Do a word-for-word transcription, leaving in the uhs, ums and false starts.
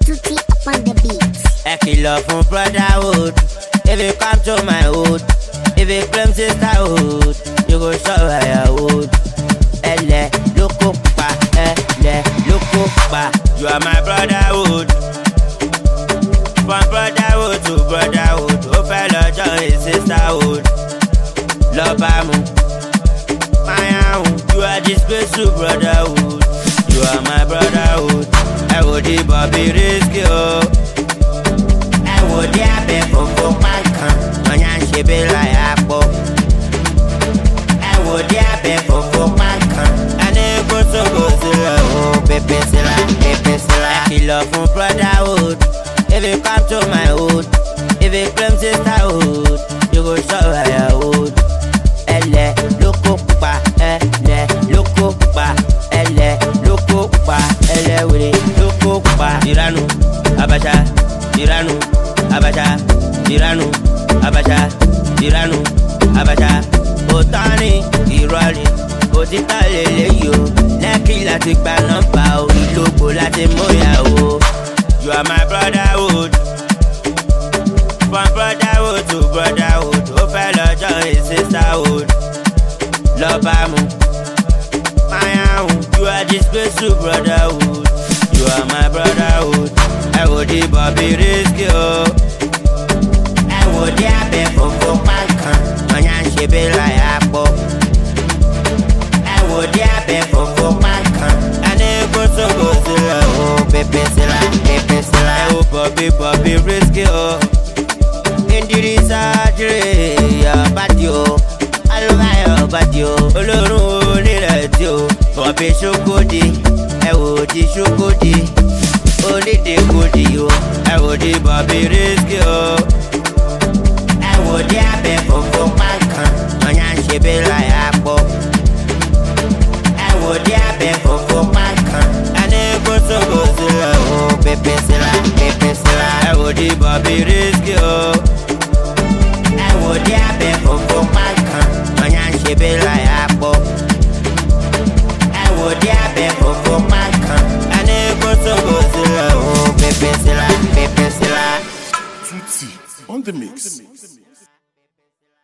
Tutti upon the beats. I kill love from brotherhood. If you come to my hood, if you claim sisterhood, you go show firewood. Ele, loco pa, ele, loco pa. You are my brotherhood. From brotherhood to brotherhood, oh fellow join sisterhood. Love amu, my own. You are this special brotherhood. You are my brotherhood. I would be Bobby risky oh. I would be happy for for pankan. Manyan she be like apple. I would be happy for for pankan. And it goes so go zilla oh, pepe silla, pepe silla. I kill love from brotherhood. If you come to my hood, if you claim sisterhood, you go show firewood. Ele, loco pa, ele, loco pa, ele, loco pa, ele, we loco pa. Tiranu, Abacha, Tiranu, Abacha, Tiranu, Abacha, Tiranu, Abacha. Otani, Irani, Otita lele yo. Leki lati gba nọ́mbà o, ìlógbò lati moya o. You are my brotherhood. From brotherhood to brotherhood, oh fellow join sisterhood. Love amu, my own. You are this special brotherhood. You are my brotherhood. I would be Bobby risky oh. I would be happy for for pankan. Manyan she be like apple. I would be happy for for pankan. And it goes so go zilla oh, pepe silla, pepe silla. I would Bobby Bobby risky oh. Indirisa jire ya batio, aluga ya batio. Olorun onírẹ̀tí o, Bobby Shokodi, ẹ wò di Shokodi. Onídé kodi o, ẹ wò di Bobby risky o. Ẹ wò di abẹ fòfò pankan, Manyan ṣe bí láyé apọ̀. Ẹ wò di abẹ fòfò pankan, ẹni kó sóko sílẹ̀ o, pepe sílẹ̀, pepe sílẹ̀. Ẹ wò di Bobby risky o. Ẹ wò di abẹ fòfò pankan, Manyan ṣe bí láyé apọ̀. Ẹ wò di abẹ fòfò pankan, ẹni kó sóko sílẹ̀ o, pepe sílẹ̀, pepe sílẹ̀. Tutti on the mix.